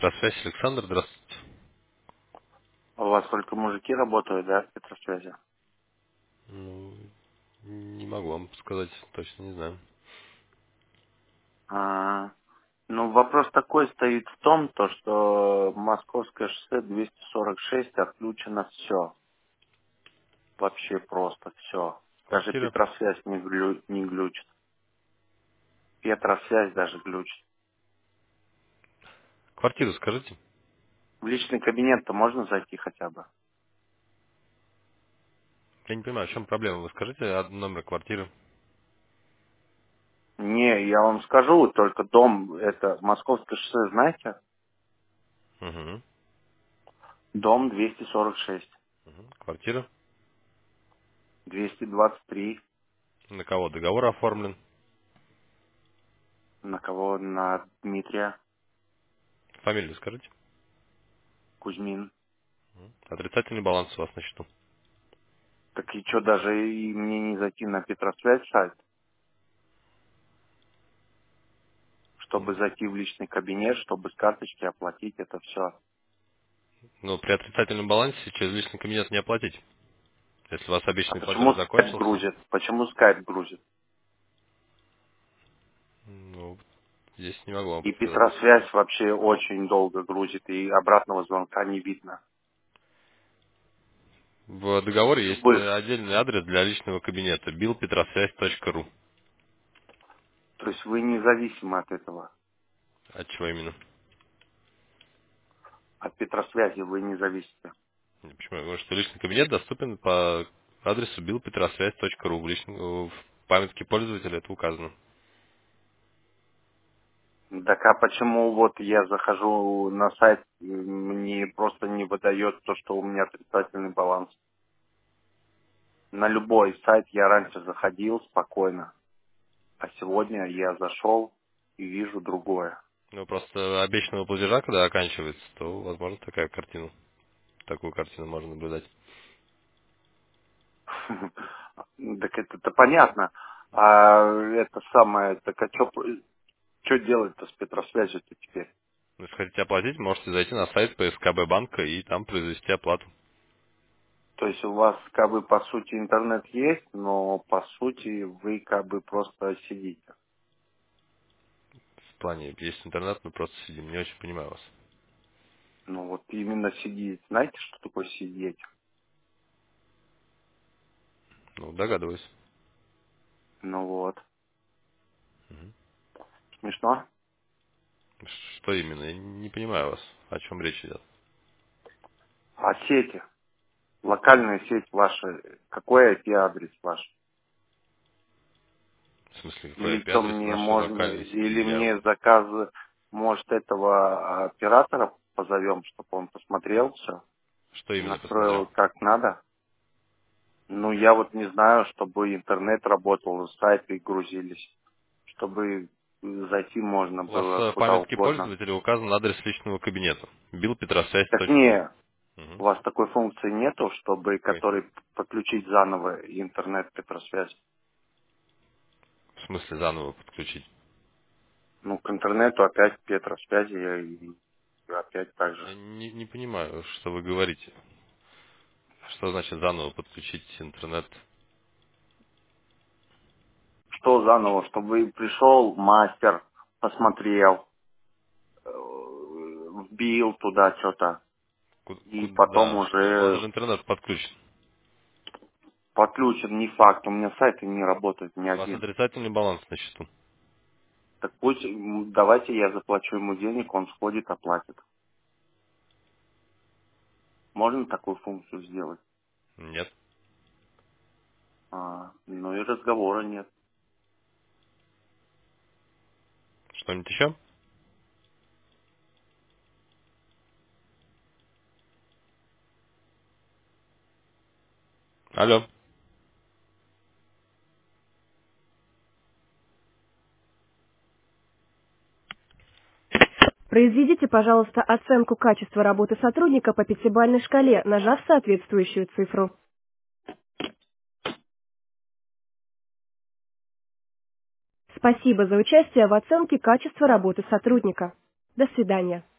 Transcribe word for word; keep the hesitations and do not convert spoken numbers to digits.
Петросвязь, Александр, здравствуйте. У вас только мужики работают, да, в Петросвязи? Ну, не могу вам сказать, точно не знаю. А, ну, вопрос такой стоит в том, то, что Московское шоссе двести сорок шесть отключено все. Вообще просто все. Даже Квартира. Петросвязь не, глю- не глючит. Петросвязь даже глючит. Квартиру скажите. В личный кабинет-то можно зайти хотя бы? Я не понимаю, в чем проблема. Вы скажите од- номер квартиры. Не, я вам скажу, только дом, это Московское шоссе, знаете? Угу. Дом двести сорок шесть, Угу. Квартира. двести двадцать три. На кого договор оформлен? На кого? На Дмитрия Фамилию скажите. Кузьмин. Мгм. Отрицательный баланс у вас на счету. Так и что, даже и мне не зайти на Петросвязь сайт, чтобы зайти в личный кабинет, чтобы с карточки оплатить это все. Но при отрицательном балансе через личный кабинет не оплатить. Если у вас А обещанный платеж почему скайп закончился, грузит? Почему скайп грузит? ну, здесь не могу вам И подсказать. Петросвязь вообще очень долго грузит, и обратного звонка не видно. В договоре есть Любых. э, отдельный адрес для личного кабинета билл петросвязь точка ру. То есть вы независимы от этого. От чего именно? От Петросвязи вы не зависите. Не, почему? Потому что личный кабинет доступен по адресу билл петросвязь точка ру. В, личном- в памятке пользователя это указано. Так а почему вот я захожу на сайт, мне просто не выдает то, что у меня отрицательный баланс? На любой сайт я раньше заходил спокойно. А сегодня я зашел и вижу другое. Ну, просто обещанного платежа, когда оканчивается, то, возможно, такая картина. Такую картину можно наблюдать. Так это-то понятно. А это самое, так а что делать-то с Петросвязью-то теперь? Если хотите оплатить, можете зайти на сайт П С К Б банка и там произвести оплату. То есть у вас как бы по сути интернет есть, но по сути вы как бы просто сидите. В плане, есть интернет, мы просто сидим. Не очень понимаю вас. Ну вот именно сидеть. Знаете, что такое сидеть? Ну, догадываюсь. Ну вот. Мгм. Смешно? Что именно? Я не понимаю вас. О чем речь идет? А сети? Локальная сеть ваша, какой I P-адрес ваш? В смысле, какой Или I P что адрес мне нашей можно, локальной сети? или Я мне заказы, может, этого оператора позовем, чтобы он посмотрел все что и именно посмотрел? настроил как надо? Ну, я вот не знаю, чтобы интернет работал, сайты грузились, чтобы зайти можно У вас было э, в куда памятке угодно. пользователя указан адрес личного кабинета. билл петросвязь Так точка ру. не, Угу. у вас такой функции нету, чтобы, Какой? который подключить заново интернет Петросвязь. В смысле заново подключить? Ну, к интернету опять Петросвязи и опять так же. Я не, не понимаю, что вы говорите. Что значит заново подключить интернет? Что заново, чтобы пришел мастер, посмотрел, э, вбил туда что-то, Ку- и потом Куда? Что? У вас уже же интернет подключен. подключен. Не факт, у меня сайты не работают ни У вас один. отрицательный баланс на счету. Так пусть, м, давайте я заплачу ему денег, он сходит, оплатит. Можно такую функцию сделать? Нет. А, ну и разговора нет. Что-нибудь еще? Алло. Произведите, пожалуйста, оценку качества работы сотрудника по пятибалльной шкале, нажав соответствующую цифру. Спасибо за участие в оценке качества работы сотрудника. До свидания.